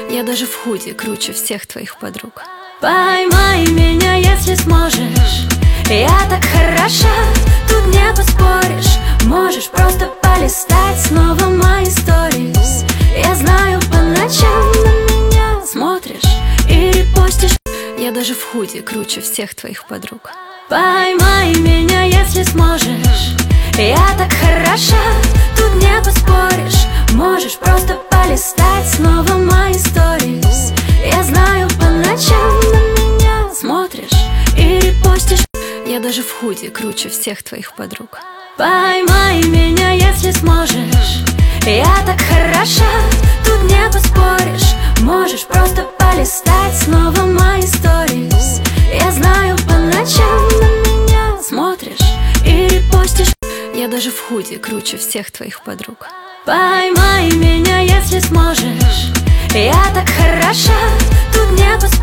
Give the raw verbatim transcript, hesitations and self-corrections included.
Я даже в худи круче всех твоих подруг. Поймай меня, если сможешь. Я так хороша, тут не поспоришь. Можешь просто полистать снова мои сторис. Я знаю, по ночам на меня смотришь и репостишь. Я даже в худи круче всех твоих подруг. Поймай меня, если сможешь. Я так хороша, тут не поспоришь. Можешь просто полистать снова мои сторис. Я знаю, по ночам на меня смотришь и репостишь. Я даже в худи круче всех твоих подруг. Поймай меня, если сможешь. Я так хороша, тут не поспоришь. Можешь просто полистать снова мои сторис. Я знаю, по ночам на меня смотришь и репостишь. Я даже в худи круче всех твоих подруг. Поймай меня, если сможешь. Я так хороша, тут не поспоришь.